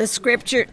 The scripture,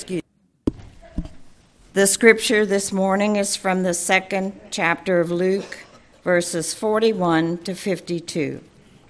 The scripture this morning is from the 2nd chapter of Luke, verses 41 to 52.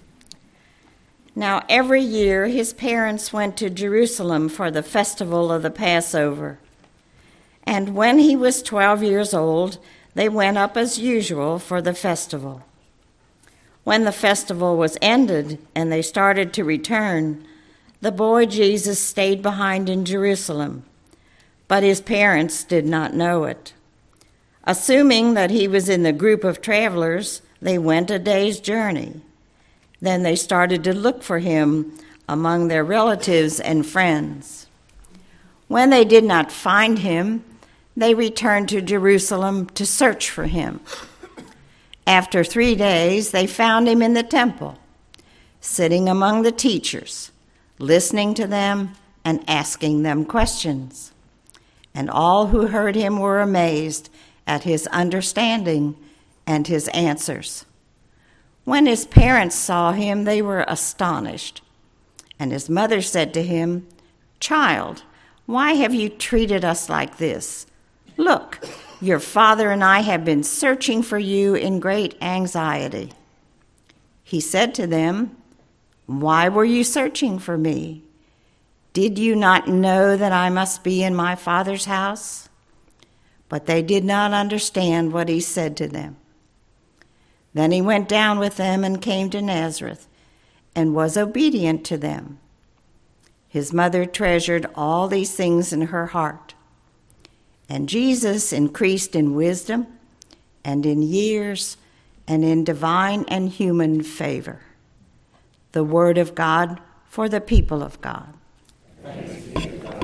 Now every year his parents went to Jerusalem for the festival of the Passover. And when he was 12 years old, they went up as usual for the festival. When the festival was ended and they started to return, the boy Jesus stayed behind in Jerusalem, but his parents did not know it. Assuming that he was in the group of travelers, they went a day's journey. Then they started to look for him among their relatives and friends. When they did not find him, they returned to Jerusalem to search for him. After 3 days, they found him in the temple, sitting among the teachers, listening to them and asking them questions. And all who heard him were amazed at his understanding and his answers. When his parents saw him, they were astonished. And his mother said to him, "Child, why have you treated us like this? Look, your father and I have been searching for you in great anxiety." He said to them, "Why were you searching for me? Did you not know that I must be in my Father's house?" But they did not understand what he said to them. Then he went down with them and came to Nazareth and was obedient to them. His mother treasured all these things in her heart. And Jesus increased in wisdom and in years and in divine and human favor. The word of God for the people of God. Thanks be to God.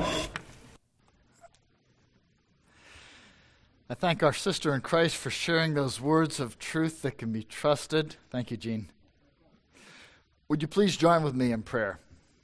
I thank our sister in Christ for sharing those words of truth that can be trusted. Thank you, Jean. Would you please join with me in prayer?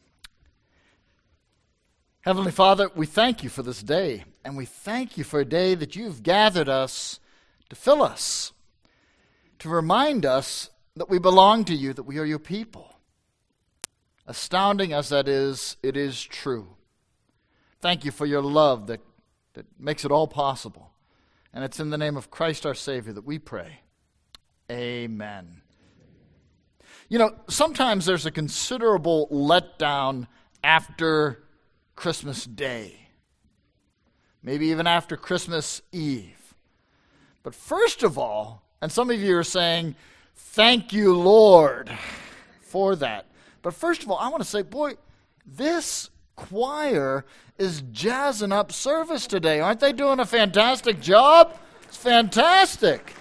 Heavenly Father, we thank you for this day, and we thank you for a day that you've gathered us to fill us, to remind us that we belong to you, that we are your people. Astounding as that is, it is true. Thank you for your love that makes it all possible. And it's in the name of Christ our Savior that we pray. Amen. You know, sometimes there's a considerable letdown after Christmas Day. Maybe even after Christmas Eve. But first of all, and some of you are saying, "Thank you, Lord," for that. But first of all, I want to say, boy, this choir is jazzing up service today. Aren't they doing a fantastic job? It's fantastic.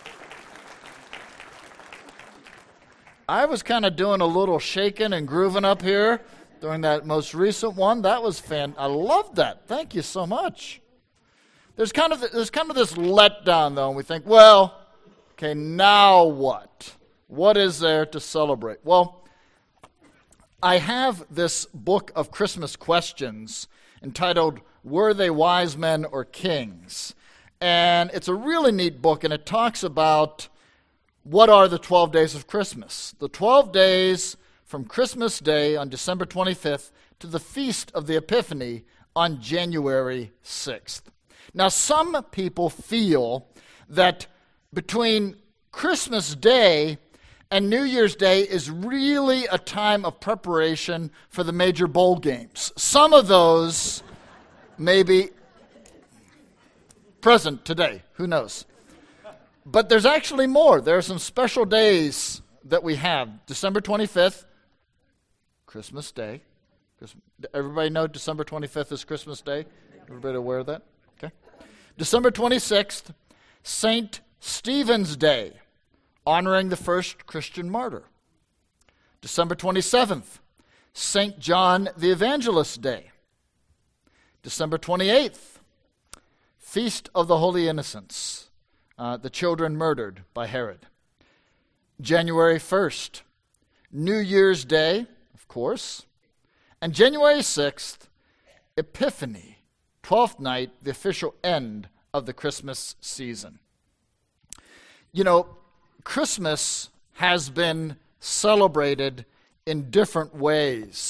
I was kind of doing a little shaking and grooving up here during that most recent one. That was I loved that. Thank you so much. There's kind of this letdown, though, and we think, well, okay, now what? What is there to celebrate? Well, I have this book of Christmas questions entitled, "Were They Wise Men or Kings?" And it's a really neat book, and it talks about what are the 12 days of Christmas. The 12 days from Christmas Day on December 25th to the Feast of the Epiphany on January 6th. Now, some people feel that between Christmas Day and New Year's Day is really a time of preparation for the major bowl games. Some of those may be present today. Who knows? But there's actually more. There are some special days that we have. December 25th, Christmas Day. Everybody know December 25th is Christmas Day? Everybody aware of that? Okay. December 26th, St. Stephen's Day, honoring the first Christian martyr. December 27th, St. John the Evangelist Day. December 28th, Feast of the Holy Innocents, the children murdered by Herod. January 1st, New Year's Day, of course. And January 6th, Epiphany, 12th night, the official end of the Christmas season. You know, Christmas has been celebrated in different ways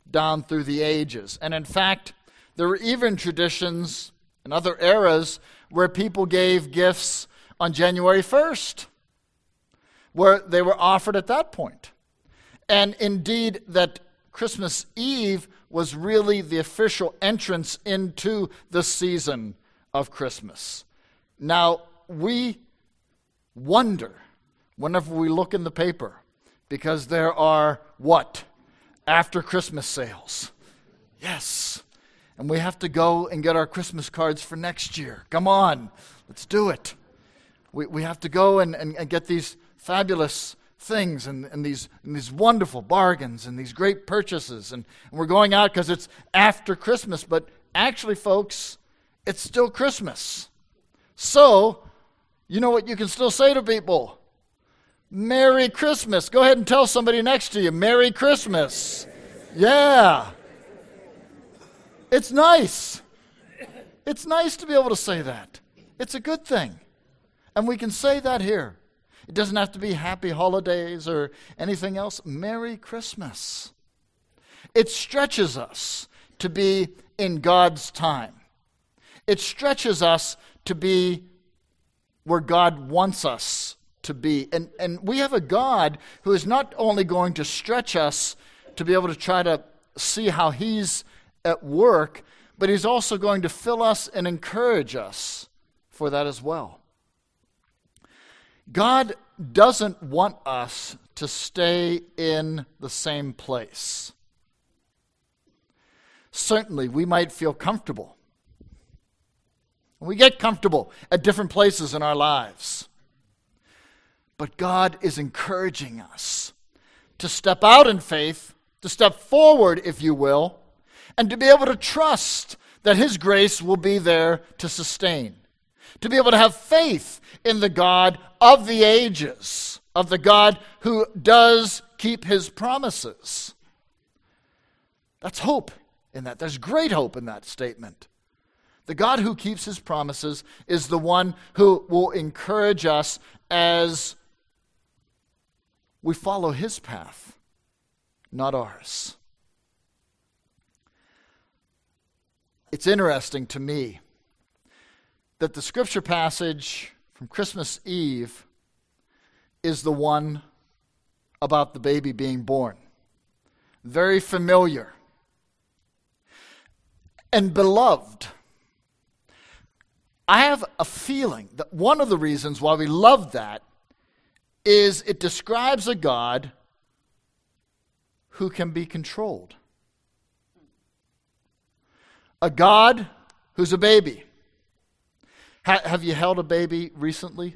down through the ages. And in fact, there were even traditions in other eras where people gave gifts on January 1st, where they were offered at that point. And indeed, that Christmas Eve was really the official entrance into the season of Christmas. Now, we wonder whenever we look in the paper, because there are what? After Christmas sales. Yes. And we have to go and get our Christmas cards for next year. Come on, let's do it. We have to go and get these fabulous things and these wonderful bargains and these great purchases. And we're going out because it's after Christmas. But actually, folks, it's still Christmas. So, you know what you can still say to people? Merry Christmas. Go ahead and tell somebody next to you, Merry Christmas. Yeah. It's nice. It's nice to be able to say that. It's a good thing. And we can say that here. It doesn't have to be happy holidays or anything else. Merry Christmas. It stretches us to be in God's time. It stretches us to be where God wants us to be. And we have a God who is not only going to stretch us to be able to try to see how He's at work, but He's also going to fill us and encourage us for that as well. God doesn't want us to stay in the same place. Certainly, we might feel comfortable. We get comfortable at different places in our lives. But God is encouraging us to step out in faith, to step forward, if you will, and to be able to trust that His grace will be there to sustain. To be able to have faith in the God of the ages, of the God who does keep His promises. That's hope in that. There's great hope in that statement. The God who keeps His promises is the one who will encourage us as we follow His path, not ours. It's interesting to me that the scripture passage from Christmas Eve is the one about the baby being born. Very familiar and beloved. I have a feeling that one of the reasons why we love that is it describes a God who can be controlled. A God who's a baby. Have you held a baby recently?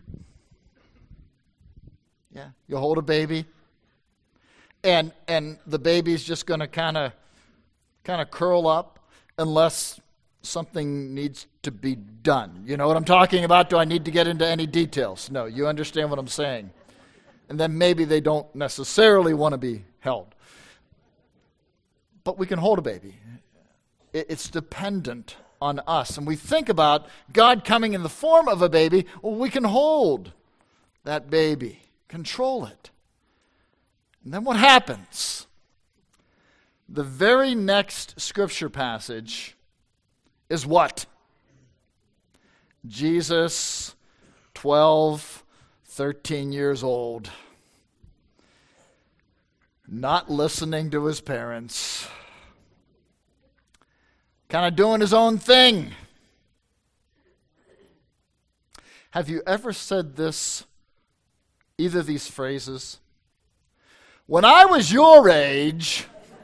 Yeah, you hold a baby, and the baby's just going to kind of curl up unless something needs to be done. You know what I'm talking about? Do I need to get into any details? No, you understand what I'm saying. And then maybe they don't necessarily want to be held. But we can hold a baby. It's dependent on us. And we think about God coming in the form of a baby. Well, we can hold that baby, control it. And then what happens? The very next scripture passage is what? Jesus, 12, 13 years old, not listening to his parents, kind of doing his own thing. Have you ever said this, either of these phrases? When I was your age,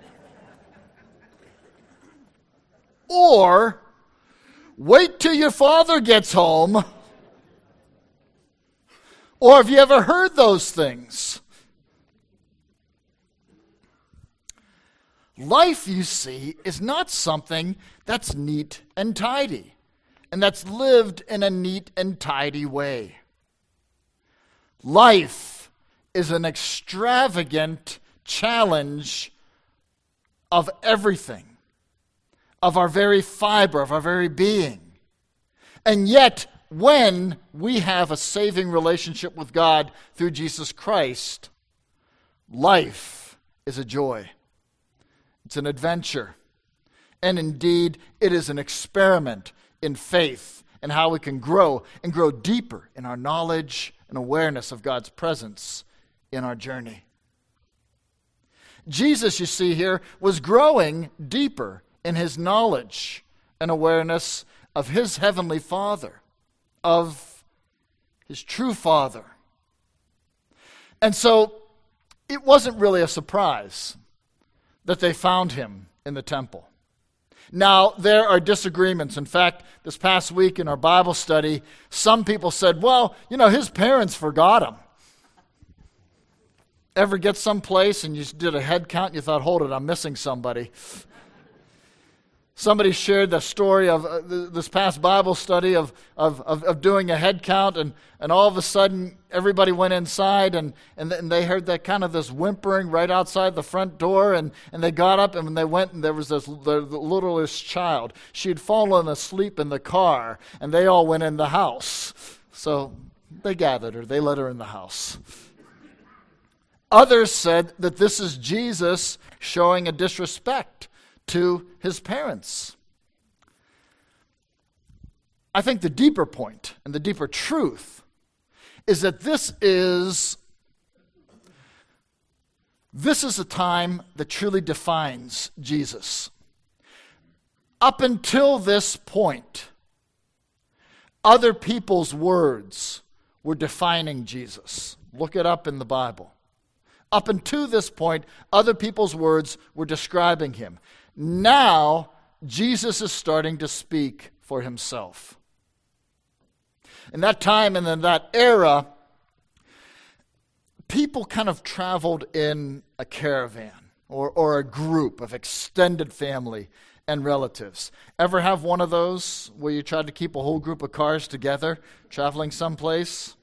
or wait till your father gets home, or have you ever heard those things? Life, you see, is not something that's neat and tidy, and that's lived in a neat and tidy way. Life is an extravagant challenge of everything, of our very fiber, of our very being. And yet, when we have a saving relationship with God through Jesus Christ, life is a joy. It's an adventure. And indeed, it is an experiment in faith and how we can grow and grow deeper in our knowledge and awareness of God's presence in our journey. Jesus, you see here, was growing deeper in his knowledge and awareness of his heavenly Father, of his true Father. And so it wasn't really a surprise that they found him in the temple. Now, there are disagreements. In fact, this past week in our Bible study, some people said, well, his parents forgot him. Ever get someplace and you did a head count and you thought, hold it, I'm missing somebody. Somebody shared the story of this past Bible study of doing a head count, and all of a sudden everybody went inside and they heard that kind of this whimpering right outside the front door, and they got up and when they went, and there was the littlest child. She had fallen asleep in the car, and they all went in the house. So they gathered her, they let her in the house. Others said that this is Jesus showing a disrespect to his parents. I think the deeper point and the deeper truth is that this is a time that truly defines Jesus. Up until this point, other people's words were defining Jesus. Look it up in the Bible. Up until this point, other people's words were describing him. Now, Jesus is starting to speak for himself. In that time and in that era, people kind of traveled in a caravan or a group of extended family and relatives. Ever have one of those where you tried to keep a whole group of cars together, traveling someplace?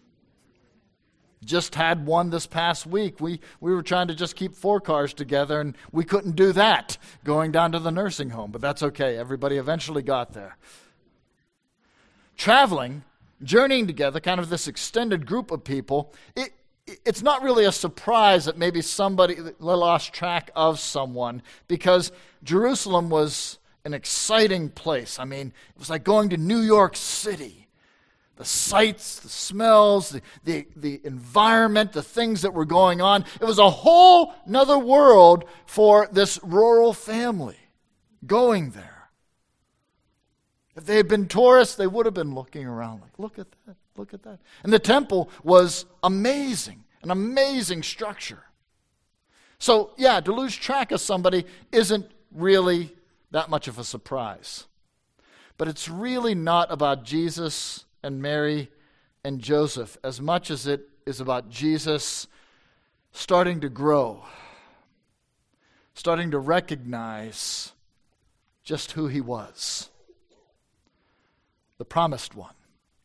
Just had one this past week. We were trying to just keep 4 cars together, and we couldn't do that going down to the nursing home, but that's okay. Everybody eventually got there. Traveling, journeying together, kind of this extended group of people, it's not really a surprise that maybe somebody lost track of someone, because Jerusalem was an exciting place. I mean, it was like going to New York City. The sights, the smells, the environment, the things that were going on. It was a whole nother world for this rural family going there. If they had been tourists, they would have been looking around like, look at that, look at that. And the temple was amazing, an amazing structure. So, yeah, to lose track of somebody isn't really that much of a surprise. But it's really not about Jesus and Mary and Joseph as much as it is about Jesus starting to grow, starting to recognize just who he was. The promised one,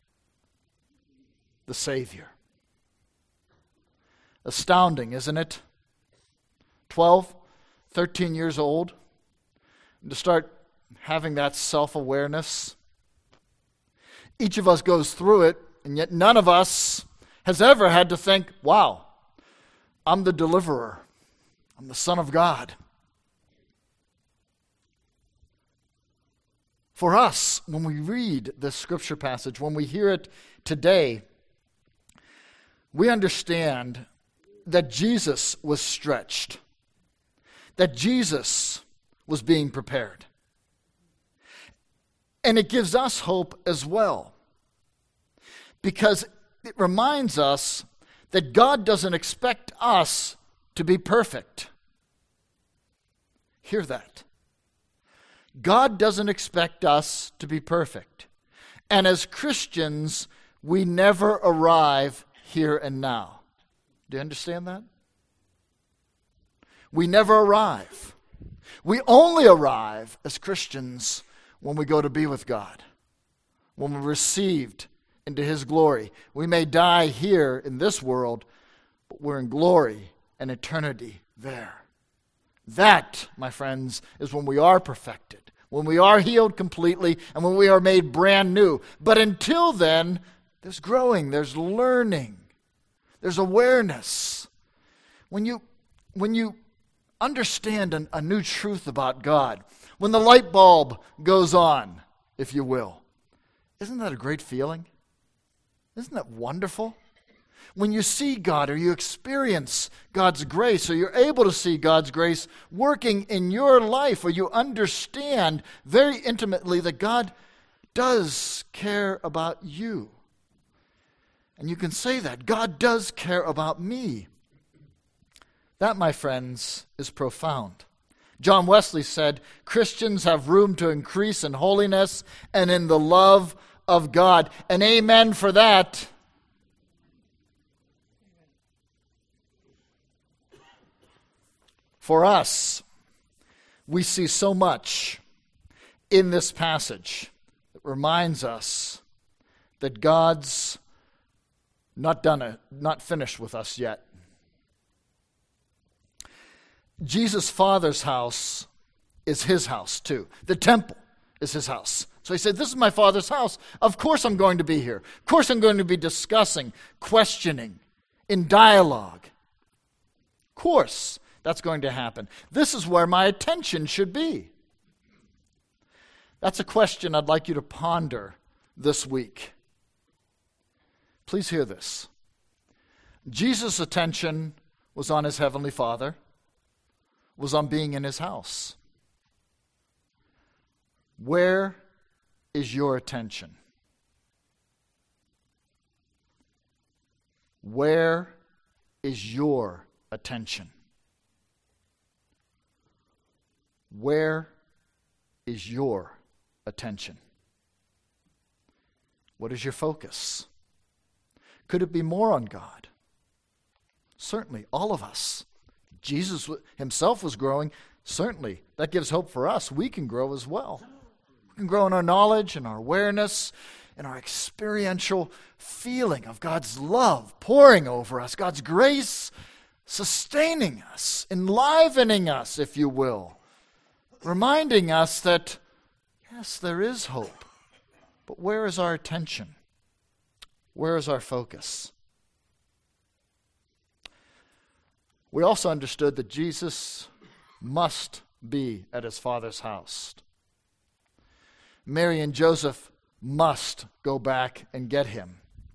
the Savior. Astounding, isn't it? 12, 13 years old, and to start having that self-awareness. Each of us goes through it, and yet none of us has ever had to think, wow, I'm the deliverer. I'm the Son of God. For us, when we read this scripture passage, when we hear it today, we understand that Jesus was stretched, that Jesus was being prepared. And it gives us hope as well, because it reminds us that God doesn't expect us to be perfect. Hear that. God doesn't expect us to be perfect. And as Christians, we never arrive here and now. Do you understand that? We never arrive. We only arrive as Christians when we go to be with God, when we're received into his glory. We may die here in this world, but we're in glory and eternity there. That, my friends, is when we are perfected, when we are healed completely, and when we are made brand new. But until then, there's growing, there's learning, there's awareness. When you understand a new truth about God, when the light bulb goes on, if you will, isn't that a great feeling? Isn't that wonderful? When you see God or you experience God's grace or you're able to see God's grace working in your life, or you understand very intimately that God does care about you. And you can say that. God does care about me. That, my friends, is profound. John Wesley said, Christians have room to increase in holiness and in the love of God. And amen for that. For us, we see so much in this passage that reminds us that God's not finished with us yet. Jesus' Father's house is his house too. The temple is his house. So he said, this is my Father's house. Of course I'm going to be here. Of course I'm going to be discussing, questioning, in dialogue. Of course that's going to happen. This is where my attention should be. That's a question I'd like you to ponder this week. Please hear this. Jesus' attention was on his heavenly Father, was on being in his house. Where is your attention? Where is your attention? Where is your attention? What is your focus? Could it be more on God? Certainly, all of us. Jesus himself was growing. Certainly, that gives hope for us. We can grow as well. We can grow in our knowledge and our awareness and our experiential feeling of God's love pouring over us, God's grace sustaining us, enlivening us, if you will, reminding us that, yes, there is hope, but where is our attention? Where is our focus? We also understood that Jesus must be at his Father's house. Mary and Joseph must go back and get him.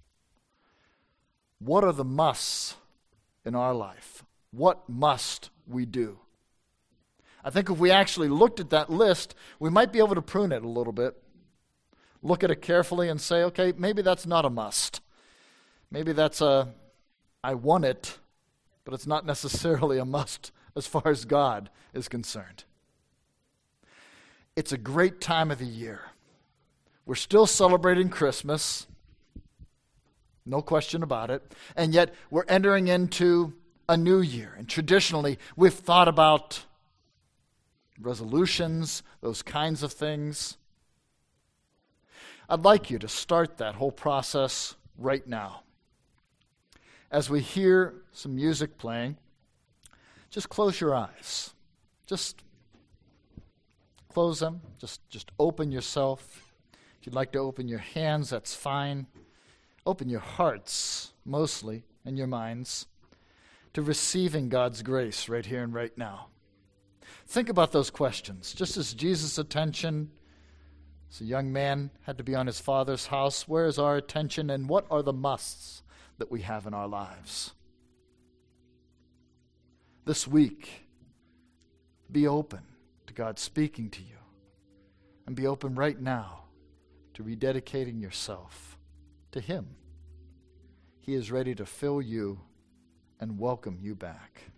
What are the musts in our life? What must we do? I think if we actually looked at that list, we might be able to prune it a little bit. Look at it carefully and say, okay, maybe that's not a must. Maybe that's a, I want it, but it's not necessarily a must as far as God is concerned. It's a great time of the year. We're still celebrating Christmas, no question about it, and yet we're entering into a new year. And traditionally, we've thought about resolutions, those kinds of things. I'd like you to start that whole process right now. As we hear some music playing, just close your eyes. Just close them. Just open yourself. If you'd like to open your hands, that's fine. Open your hearts, mostly, and your minds, to receiving God's grace right here and right now. Think about those questions. Just as Jesus' attention as a young man had to be on his Father's house, where is our attention and what are the musts that we have in our lives? This week, be open to God speaking to you. And be open right now to rededicating yourself to him. He is ready to fill you and welcome you back.